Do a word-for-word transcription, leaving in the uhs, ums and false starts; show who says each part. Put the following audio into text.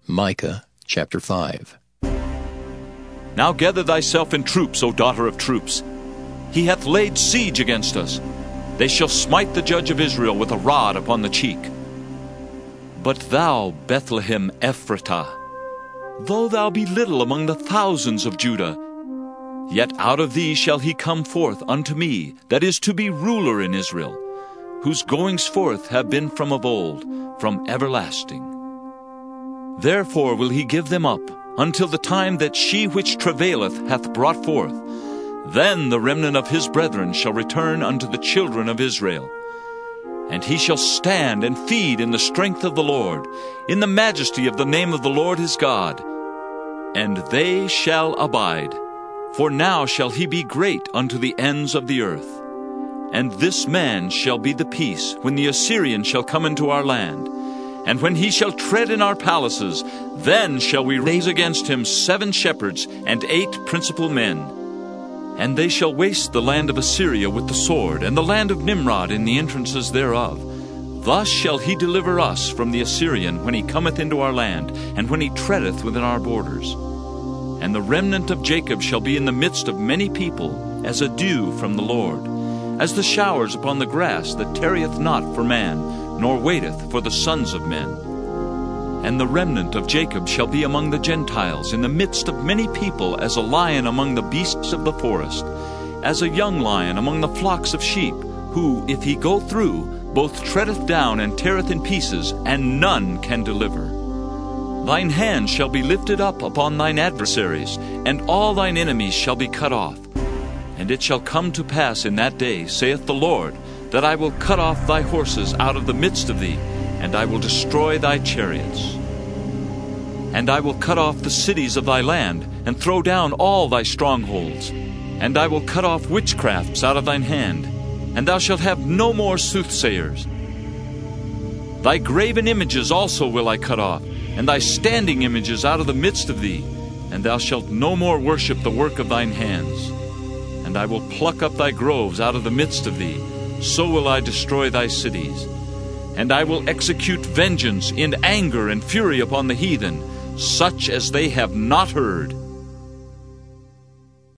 Speaker 1: Micah chapter five.
Speaker 2: Now gather thyself in troops, O daughter of troops. He hath laid siege against us. They shall smite the judge of Israel with a rod upon the cheek. But thou, Bethlehem Ephratah, though thou be little among the thousands of Judah, yet out of thee shall he come forth unto me, that is to be ruler in Israel, whose goings forth have been from of old, from everlasting. Therefore will he give them up, until the time that she which travaileth hath brought forth. Then the remnant of his brethren shall return unto the children of Israel. And he shall stand and feed in the strength of the Lord, in the majesty of the name of the Lord his God. And they shall abide, for now shall he be great unto the ends of the earth. And this man shall be the peace, when the Assyrian shall come into our land. And when he shall tread in our palaces, then shall we raise against him seven shepherds and eight principal men. And they shall waste the land of Assyria with the sword, and the land of Nimrod in the entrances thereof. Thus shall he deliver us from the Assyrian when he cometh into our land, and when he treadeth within our borders. And the remnant of Jacob shall be in the midst of many people, as a dew from the Lord, as the showers upon the grass that tarrieth not for man, nor waiteth for the sons of men. And the remnant of Jacob shall be among the Gentiles, in the midst of many people, as a lion among the beasts of the forest, as a young lion among the flocks of sheep, who, if he go through, both treadeth down and teareth in pieces, and none can deliver. Thine hand shall be lifted up upon thine adversaries, and all thine enemies shall be cut off. And it shall come to pass in that day, saith the Lord, that I will cut off thy horses out of the midst of thee, and I will destroy thy chariots. And I will cut off the cities of thy land, and throw down all thy strongholds. And I will cut off witchcrafts out of thine hand, and thou shalt have no more soothsayers. Thy graven images also will I cut off, and thy standing images out of the midst of thee, and thou shalt no more worship the work of thine hands. And I will pluck up thy groves out of the midst of thee, so will I destroy thy cities. And I will execute vengeance in anger and fury upon the heathen, such as they have not heard.